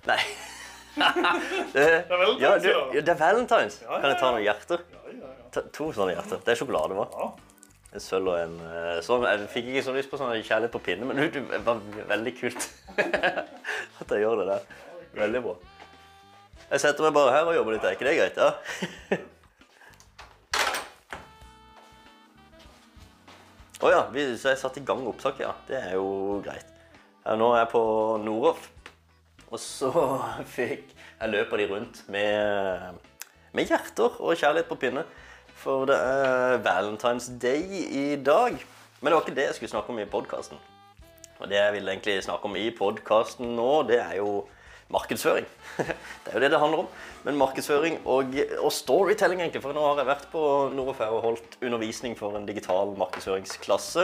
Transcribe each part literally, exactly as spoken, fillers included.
Nei. det, Det er valentines, ja, du, ja. ja, det er valentines. Ja, ja, Kan jeg ta ja. noen hjerter? Ja, ja, ja. Ta, to sånne hjerter. Det er sjokolade, hva? Ja. En sølv og en eh, sånn. Jeg fikk ikke så lyst på sånn kjærlighet på pinne, men det var veldig kult at jeg gjør det der. Veldig bra. Jeg setter meg bare her og jobber litt, er ikke det greit? Ja. Åja, vi så jeg satt i gang opptaket, ja. Det er jo greit. Nå er jeg på Noroff, og så fikk jeg løper de rundt med, med hjerter og kjærlighet på pinne. For det er Valentine's Day i dag. Men det var ikke det jeg skulle snakke om i podcasten. Og det jeg vil egentlig snakke om i podcasten nå, det er jo markedsføring. Det er jo det det handler om. Men markedsføring og, og storytelling egentlig. For nå har jeg vært på Noroff og holdt undervisning for en digital markedsføringsklasse.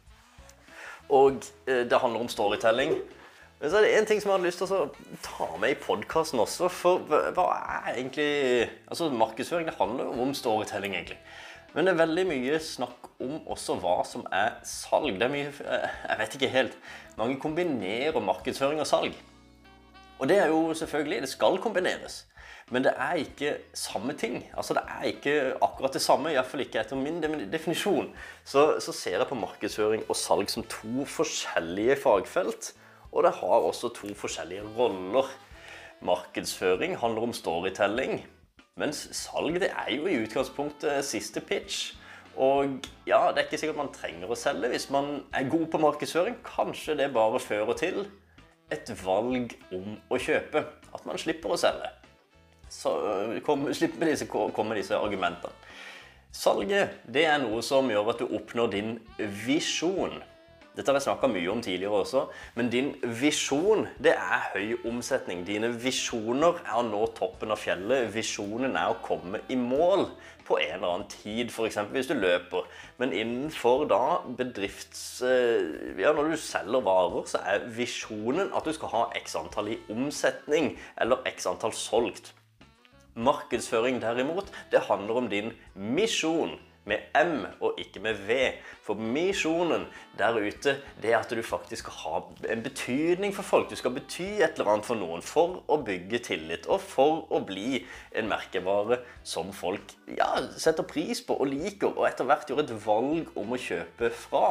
Og det handler om storytelling. Men så er det en ting som jeg hadde lyst til å ta med i podcasten også, for hva er egentlig, altså markedsføring, det handler jo om storytelling egentlig. Men det er veldig mye snakk om også hva som er salg. Det er mye, jeg vet ikke helt, mange kombinerer markedsføring og salg. Og det er jo selvfølgelig, det skal kombineres. Men det er ikke samme ting. Altså det er ikke akkurat det samme, i hvert fall ikke etter min definisjon. Så, så ser jeg på markedsføring og salg som to forskjellige fagfelt. Og det har også to forskjellige roller. Markedsføring handler om storytelling, mens salg det er jo i utgangspunktet siste pitch. Og ja, det er ikke sikkert man trenger å selge hvis man er god på markedsføring. Kanskje det bare fører til et valg om å kjøpe, at man slipper å selge. Så kom, slipper disse, kommer disse argumentene. Salget det er noe som gjør at du oppnår din visjon. Dette har jeg snakket mye om tidligere også, men din visjon, det er høy omsetning. Dine visjoner er å nå toppen av fjellet. Visjonen er å komme i mål på en eller annen tid, for eksempel hvis du løper. Men innenfor da bedrifts... Ja, når du selger varer, så er visjonen at du skal ha x antall i omsetning, eller x antall solgt. Markedsføring derimot, det handler om din misjon. Med M og ikke med V. For misjonen der ute, det er at du faktisk skal ha en betydning for folk. Du skal bety et eller annet for noen for å bygge tillit, og for å bli en merkevare som folk ja, setter pris på og liker, og etter hvert gjør et valg om å kjøpe fra.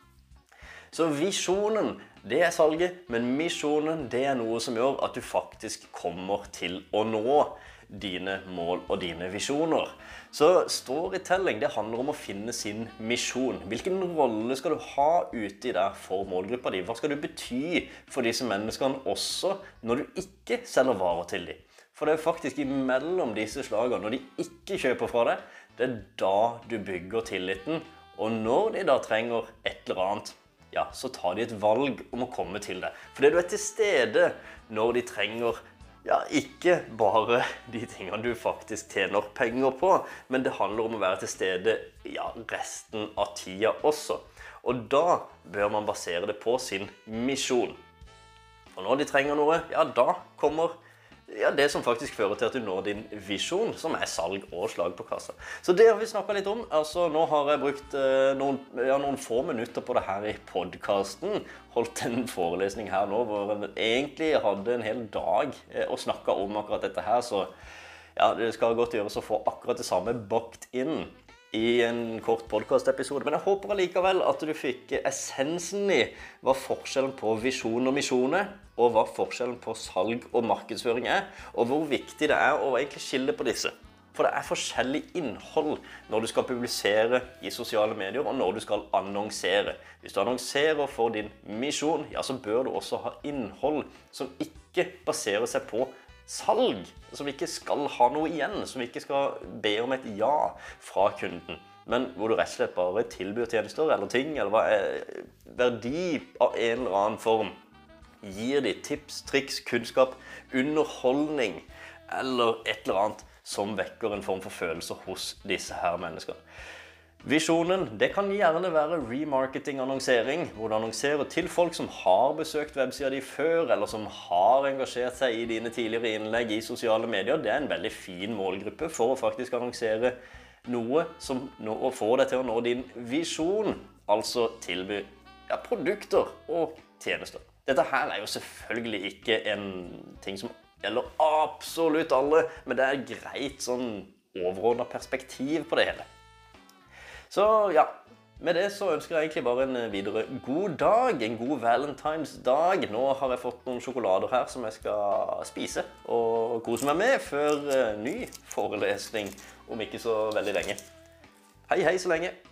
Så visjonen, det er salget, men misjonen, det er noe som gjør at du faktisk kommer til å nå dine mål og dine visjoner. Så storytelling, det handler om å finne sin misjon. Hvilken rolle skal du ha ute i deg for målgruppa di? Hva skal du bety for disse menneskene også når du ikke selger varer til dem? For det er faktisk imellom disse slagene, når de ikke kjøper fra deg, det er da du bygger tilliten. Og når de da trenger et eller annet, ja, så tar de et valg om å komme til deg. Fordi du er til stede når de trenger ja, ikke bare de tingene du faktisk tjener penger på, men det handler om å være til stede ja, resten av tida også. Og da bør man basere det på sin misjon. Og når de trenger noe, ja, da kommer ja, det som faktisk fører til at du når din visjon, som er salg og slag på kassa. Så det har vi snakket litt om. Altså, nå har jeg brukt eh, noen, ja, noen få minutter på det her i podcasten. Holdt en forelesning her nå, hvor jeg egentlig hadde en hel dag eh, og snakket om akkurat dette her. Så ja, det skal godt gjøres å få akkurat det samme bakt inn i en kort podcast-episode. Men jeg håper allikevel at du fikk essensen i hva forskjellen på visjon og misjoner, og hva forskjellen på salg og markedsføring er, og hvor viktig det er å egentlig skille på disse. For det er forskjellig innhold når du skal publisere i sosiale medier, og når du skal annonsere. Hvis du annonserer for din misjon, ja, så bør du også ha innhold som ikke baserer seg på salg, som ikke skal ha noe igjen, som ikke skal be om et ja fra kunden, men hvor du rett og slett bare tilbyr tjenester eller ting, eller hva er verdi av en eller annen form. Gir de tips, triks, kunnskap, underholdning, eller et eller annet som vekker en form for følelser hos disse her menneskene. Visjonen, det kan gjerne være remarketing-annonsering, hvor du annonserer til folk som har besøkt websida di før, eller som har engasjert seg i dine tidligere innlegg i sosiale medier. Det er en veldig fin målgruppe for å faktisk annonsere noe som nå, og få deg til å nå din visjon, altså tilby ja, produkter og tjenester. Dette her er jo selvfølgelig ikke en ting som gjelder absolutt alle, men det er greit sånn overordnet perspektiv på det hele. Så ja, med det så ønsker jeg egentlig bare en videre god dag, en god Valentine's dag. Nå har jeg fått noen sjokolader her som jeg skal spise og kose meg med før ny forelesning om ikke så veldig lenge. Hei hei så lenge!